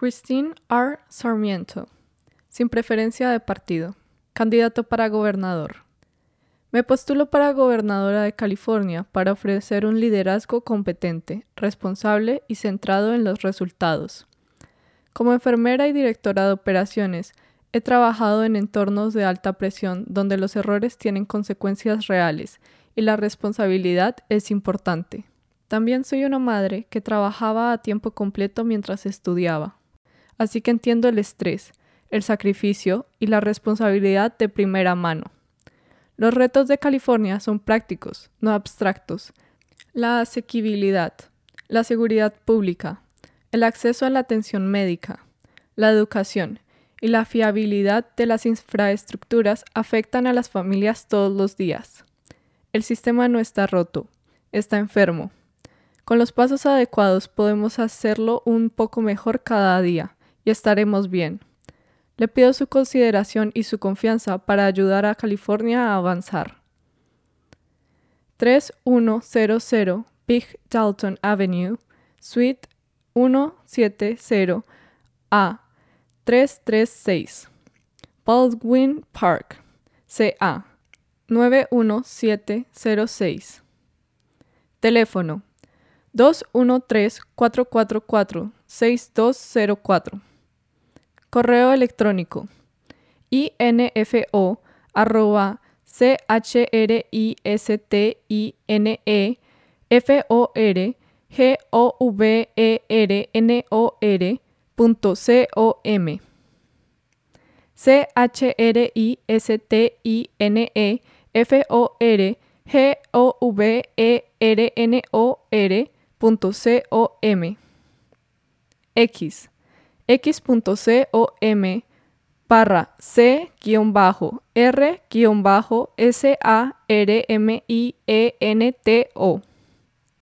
Christine R. Sarmiento, sin preferencia de partido, candidato para gobernador. Me postulo para gobernadora de California para ofrecer un liderazgo competente, responsable y centrado en los resultados. Como enfermera y directora de operaciones, he trabajado en entornos de alta presión donde los errores tienen consecuencias reales y la responsabilidad es importante. También soy una madre que trabajaba a tiempo completo mientras estudiaba, así que entiendo el estrés, el sacrificio y la responsabilidad de primera mano. Los retos de California son prácticos, no abstractos. La asequibilidad, la seguridad pública, el acceso a la atención médica, la educación y la fiabilidad de las infraestructuras afectan a las familias todos los días. El sistema no está roto, está enfermo. Con los pasos adecuados podemos hacerlo un poco mejor cada día y estaremos bien. Le pido su consideración y su confianza para ayudar a California a avanzar. 3100 Big Dalton Avenue, Suite 170A 336, Baldwin Park, CA 91706. Teléfono 213-444-6204. Correo electrónico info@christinefornor.com x.com/c-r-sarmiento